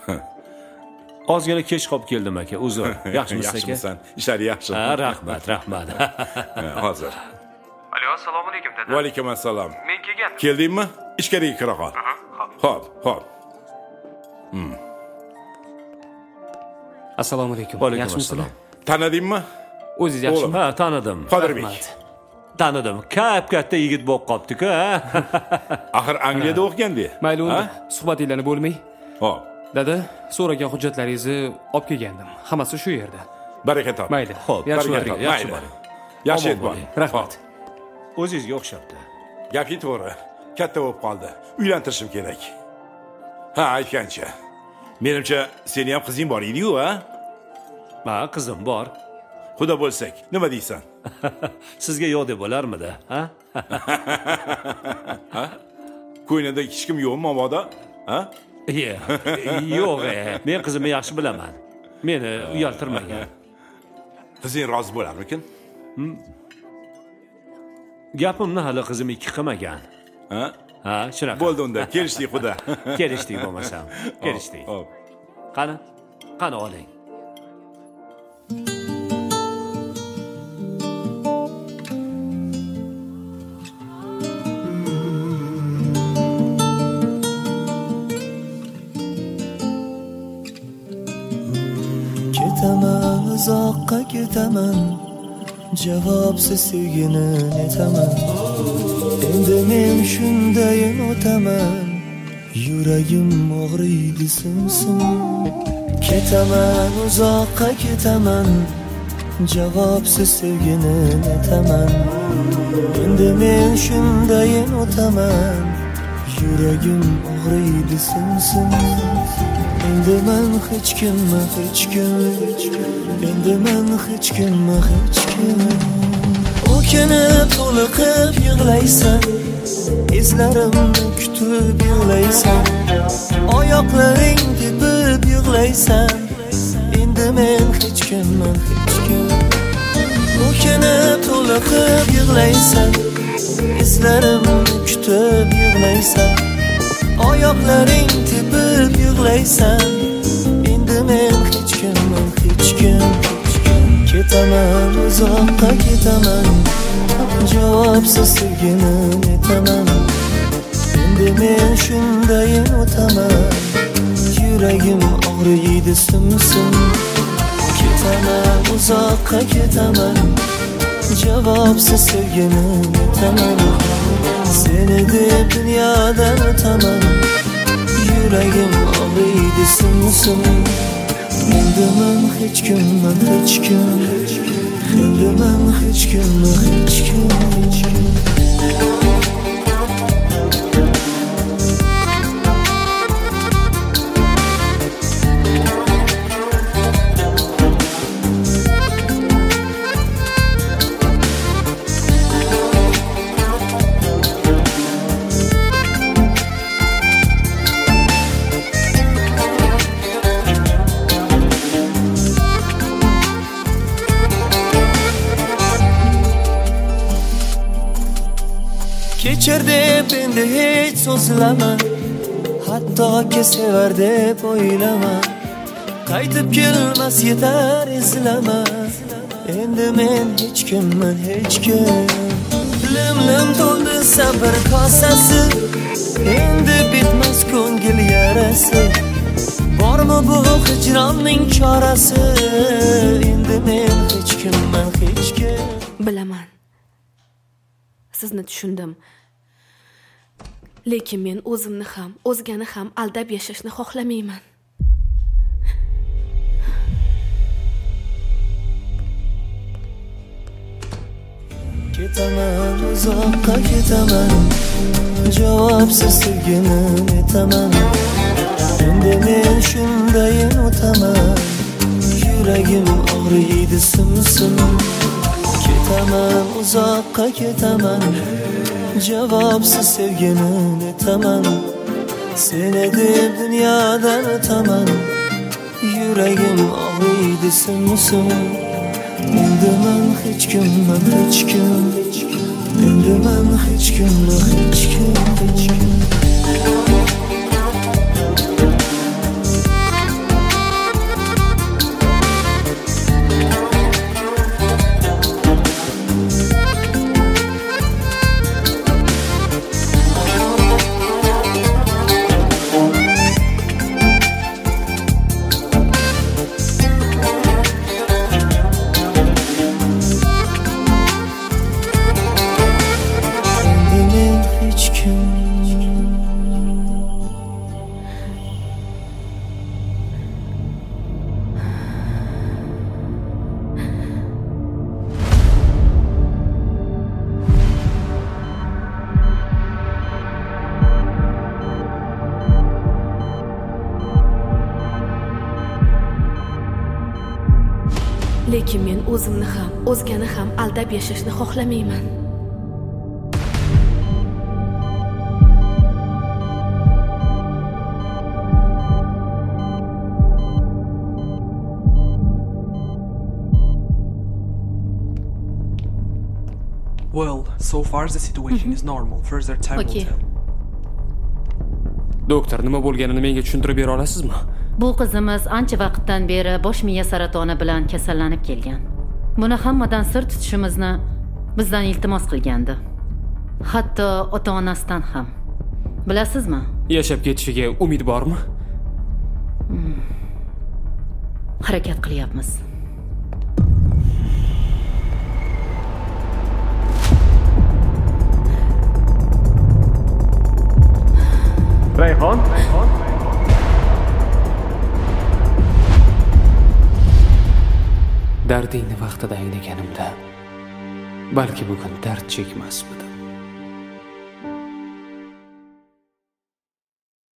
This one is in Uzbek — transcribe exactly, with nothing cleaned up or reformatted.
Ozgina kech qolib keldim aka, uzr. Yaxshimisiz aka? Yaxshisan. Ishlar yaxshi. Ha, rahmat, rahmat. Hozir. Alo, assalomu alaykum dada. Va alaykum assalom. Men kelgandim. Keldingmi? Ichkariga kira qol. Xo'p, xo'p. Hmm. Assalomu alaykum. Yaxshimisizlar? Tanidingmi? O'zingiz yaxshimi? Ha, tanidim. Qodirbek. Tanidim. Kap-katta yigit bo'lib qopti-ku, ha? Axir Angliyada o'qigan-di. Mayli, unda suhbatinglarni bo'lmay. Xo'p. Dada, so'ragan hujjatlaringizni olib kelgandim. Hammasi shu yerda. Baraka top. Mayli. Xo'p, yaxshi baraka bo'ling. top. yaxshi Mayli. bo'ling. Yaxshi Omon aytib. bo'ling. Rahmat. O'zingizga o'xshabdi. Gapi to'g'ri. Katta bo'lib qoldi. Uylantirishim kerak. Ha, aytgancha. Menimcha, seni ham qizing bor edi-ku, ha? Ha, qizim bor. Xudo bo'lsak, nima deysan? Sizga yo'q deb bo'larmidi, ha? Ha? Ko'ynida hech kim yo'qmi mabodo? Ha? Yo'q, men qizimni yaxshi bilaman. Meni uyaltirmagan. Qizing rozi bo'larmikin? Gapimni hali qizim ikki qilmagan. Ha? Ha, shunaqa. Bo'ldi unda, kelishdik xudo. Kelishdik bo'lmasam. Kelishdik. Hop. Qani? Qani oling. Ketaman, uzoqqa ketaman, javobsiz sevgini netaman. Endi men shundayin o'taman, yuragim og'riydi sim-sim. Ketaman, uzoqqa ketaman, javobsiz sevgini netaman. Endi men shundayin o'taman, yuragim og'riydi sim-sim. Endi men hech kimma hech kim, endi men hech kimma hech kim. O'kinib to'liqib yig'laysan, izlarimni kutib yig'laysan, oyoqlaring tepib yig'laysan. Endi men hech kimman hech kim. O'kinib to'liqib yig'laysan, izlarimni kutib yig'laysan, oyoqlaring tepib yig'laysan. Endi men hech kimman hech kim. Ketaman, uzoqqa ketaman, javobsiz sevgini netaman. Endi men shundayin o'taman, yuragim og'riydi sim-sim. Ketaman, uzoqqa ketaman, javobsiz sevgini netaman. Seni deb dunyodan o'taman, yuragim og'riydi sim-sim. Endi men hech kimman hech kim, endi men hech kimman hech kim, hech kim. Kechir deb endi hech so'zlama, hattoki sevar deb o'ylama. Qaytib kelmas yetar izlama, endi men hech kimman hech kim. Lim-lim to'ldi sabr kosasi, endi bitmas ko'ngil yarasi. Bormi bu hijronning chorasi, endi men hech kimman hech kim. Bilaman. Sizni tushundim. Lekin men o'zimni ham, o'zgani ham aldab yashashni xohlamayman. Ketaman, uzoqqa ketaman, javobsiz sevgini netaman. Endi men shundayin o'taman, yuragim og'riydi sim-sim. Ketaman, uzoqqa ketaman, javobsiz sevgini netaman. Seni deb dunyodan o'taman, yuragim og'riydi sim-sim. Endi men hech kimman hech kim, endi men hech kimman hech kim, hech kim. lekin men o'zimni ham, o'zgani ham aldab yashashni xohlamayman. Well, so far the situation is normal. Further time Okay. will tell. Doktor, nima bo'lganini menga tushuntirib bera olasizmi? Bu qizimiz ancha vaqtdan beri bosh miya saratoni bilan kasallanib kelgan. Buni hammadan sir tutishimizni bizdan iltimos qilgandi. Hatto ota-onasidan ham. Bilasizmi? Yashab ketishiga umid bormi? Harakat qilyapmiz. Rayhon? Dardingni vaqtida anglaganimda, balki bugun dard chekmasmidim.